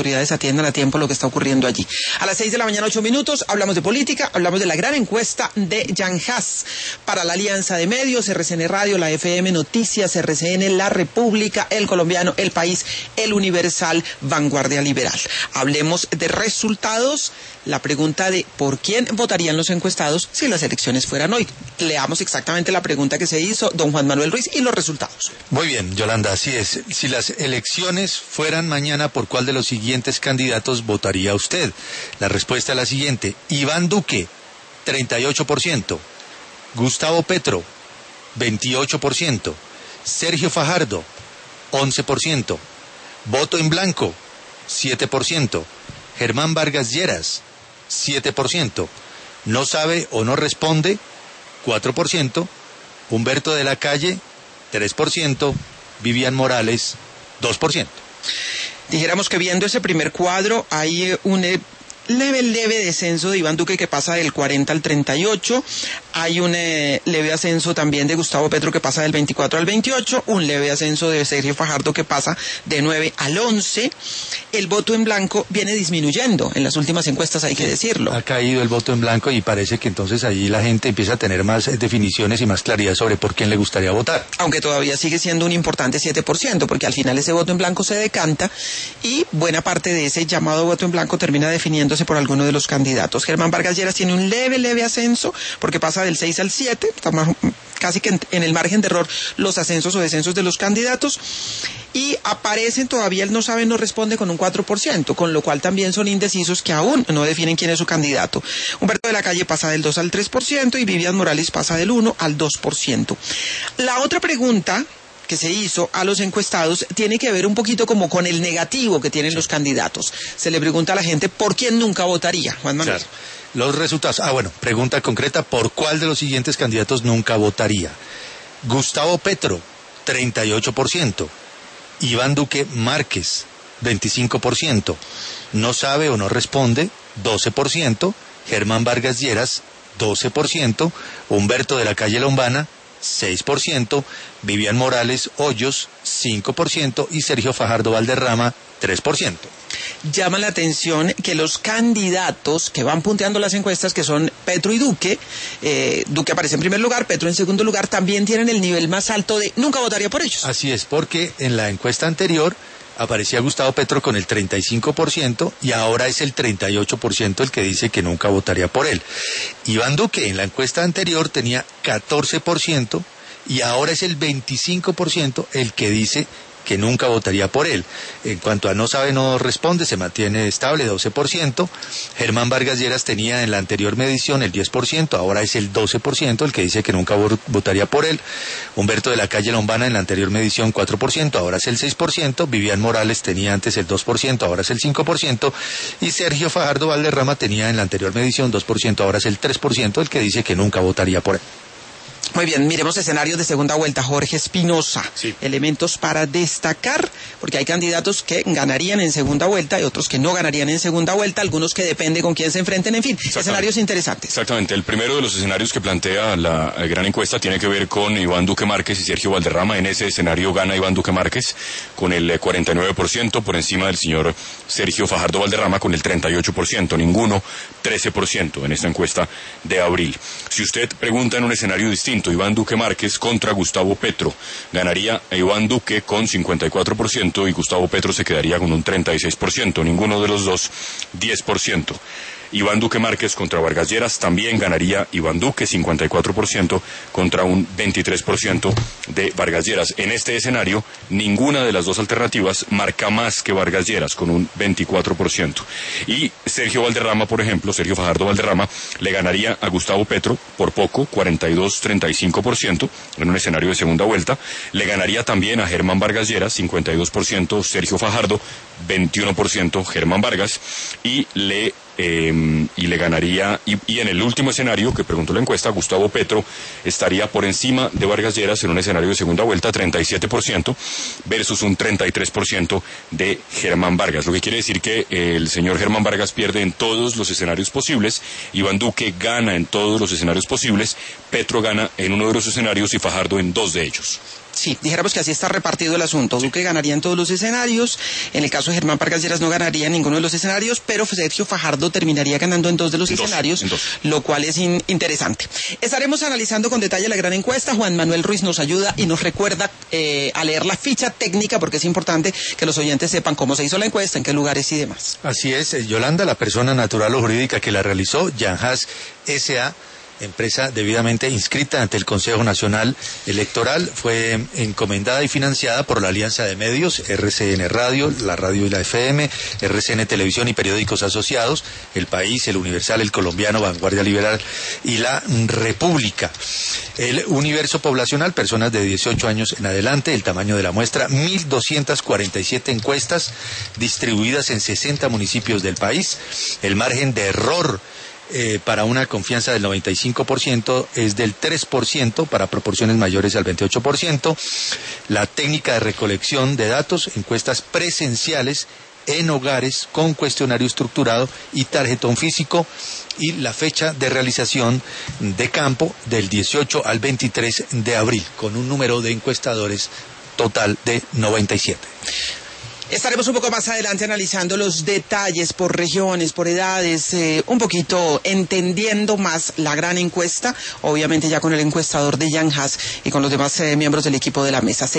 autoridades atiendan a tiempo lo que está ocurriendo allí. A las 6 de la mañana, 8 minutos, hablamos de política, hablamos de la gran encuesta de Jan Haas para la Alianza de Medios, RCN Radio, la FM Noticias, RCN, La República, El Colombiano, El País, El Universal, Vanguardia Liberal. Hablemos de resultados. La pregunta de ¿por quién votarían los encuestados si las elecciones fueran hoy? Leamos exactamente la pregunta que se hizo don Juan Manuel Ruiz y los resultados. Muy bien, Yolanda, así es. Si las elecciones fueran mañana, ¿por cuál de los siguientes candidatos votaría usted? La respuesta es la siguiente: Iván Duque, 38%; Gustavo Petro, 28%; Sergio Fajardo, 11%; voto en blanco, 7%; Germán Vargas Lleras, 7%; no sabe o no responde, 4%; Humberto de la Calle, 3%; Vivian Morales, 2%. Dijéramos que viendo ese primer cuadro hay un leve descenso de Iván Duque que pasa del 40 al 38, hay un leve ascenso también de Gustavo Petro que pasa del 24 al 28, un leve ascenso de Sergio Fajardo que pasa de 9 al 11, el voto en blanco viene disminuyendo en las últimas encuestas, hay que decirlo. Ha caído el voto en blanco y parece que entonces allí la gente empieza a tener más definiciones y más claridad sobre por quién le gustaría votar. Aunque todavía sigue siendo un importante 7%, porque al final ese voto en blanco se decanta y buena parte de ese llamado voto en blanco termina definiéndose por alguno de los candidatos. Germán Vargas Lleras tiene un leve ascenso porque pasa del 6 al 7, estamos casi que en el margen de error los ascensos o descensos de los candidatos, y aparecen todavía el no sabe, no responde con un 4%, con lo cual también son indecisos que aún no definen quién es su candidato. Humberto de la Calle pasa del 2 al 3% y Vivian Morales pasa del 1 al 2%. La otra pregunta que se hizo a los encuestados tiene que ver un poquito como con el negativo que tienen los candidatos. Se le pregunta a la gente por quién nunca votaría, Juan Manuel. Claro. Los resultados. Pregunta concreta: ¿por cuál de los siguientes candidatos nunca votaría? Gustavo Petro, 38%; Iván Duque Márquez, 25%; no sabe o no responde, 12%; Germán Vargas Lleras, 12%; Humberto de la Calle Lombana, 6%; Vivian Morales Hoyos, 5%; y Sergio Fajardo Valderrama, 3%. Llama la atención que los candidatos que van punteando las encuestas, que son Petro y Duque, Duque aparece en primer lugar, Petro en segundo lugar, también tienen el nivel más alto de nunca votaría por ellos. Así es, porque en la encuesta anterior aparecía Gustavo Petro con el 35% y ahora es el 38% el que dice que nunca votaría por él. Iván Duque en la encuesta anterior tenía 14% y ahora es el 25% el que dice que nunca votaría por él. En cuanto a no sabe, no responde, se mantiene estable, 12%. Germán Vargas Lleras tenía en la anterior medición el 10%, ahora es el 12% el que dice que nunca votaría por él. Humberto de la Calle Lombana en la anterior medición 4%, ahora es el 6%. Vivian Morales tenía antes el 2%, ahora es el 5%. Y Sergio Fajardo Valderrama tenía en la anterior medición 2%, ahora es el 3% el que dice que nunca votaría por él. Muy bien, miremos escenarios de segunda vuelta. Jorge Espinosa, sí. Elementos para destacar, porque hay candidatos que ganarían en segunda vuelta y otros que no ganarían en segunda vuelta, algunos que depende con quién se enfrenten, en fin, escenarios interesantes. Exactamente, el primero de los escenarios que plantea la gran encuesta tiene que ver con Iván Duque Márquez y Sergio Valderrama. En ese escenario gana Iván Duque Márquez con el 49%, por encima del señor Sergio Fajardo Valderrama con el 38%, ninguno 13% en esta encuesta de abril. Si usted pregunta en un escenario distinto, Iván Duque Márquez contra Gustavo Petro, ganaría a Iván Duque con 54% y Gustavo Petro se quedaría con un 36%, ninguno de los dos 10%. Iván Duque Márquez contra Vargas Lleras, también ganaría Iván Duque, 54% contra un 23% de Vargas Lleras. En este escenario, ninguna de las dos alternativas marca más que Vargas Lleras, con un 24%. Y Sergio Valderrama, por ejemplo, Sergio Fajardo Valderrama, le ganaría a Gustavo Petro por poco, 42-35%, en un escenario de segunda vuelta. Le ganaría también a Germán Vargas Lleras, 52% Sergio Fajardo, 21% Germán Vargas, y le ganaría, y en el último escenario que preguntó la encuesta, Gustavo Petro estaría por encima de Vargas Lleras en un escenario de segunda vuelta, 37% versus un 33% de Germán Vargas, lo que quiere decir que el señor Germán Vargas pierde en todos los escenarios posibles, Iván Duque gana en todos los escenarios posibles, Petro gana en uno de los escenarios y Fajardo en dos de ellos. Sí, dijéramos que así está repartido el asunto. Duque ganaría en todos los escenarios, en el caso de Germán Vargas Lleras no ganaría en ninguno de los escenarios, pero Sergio Fajardo terminaría ganando en 2 de los escenarios, lo cual es interesante. Estaremos analizando con detalle la gran encuesta. Juan Manuel Ruiz nos ayuda y nos recuerda a leer la ficha técnica, porque es importante que los oyentes sepan cómo se hizo la encuesta, en qué lugares y demás. Así es, Yolanda, la persona natural o jurídica que la realizó, Yanjas S.A., empresa debidamente inscrita ante el Consejo Nacional Electoral, fue encomendada y financiada por la Alianza de Medios, RCN Radio, la Radio y la FM, RCN Televisión y periódicos asociados, El País, El Universal, El Colombiano, Vanguardia Liberal y La República. El universo poblacional, personas de 18 años en adelante, el tamaño de la muestra, 1.247 encuestas distribuidas en 60 municipios del país, el margen de error para una confianza del 95% es del 3%, para proporciones mayores al 28%. La técnica de recolección de datos, encuestas presenciales en hogares con cuestionario estructurado y tarjetón físico, y la fecha de realización de campo del 18 al 23 de abril, con un número de encuestadores total de 97. Estaremos un poco más adelante analizando los detalles por regiones, por edades, un poquito entendiendo más la gran encuesta, obviamente ya con el encuestador de Yanjas y con los demás miembros del equipo de la mesa.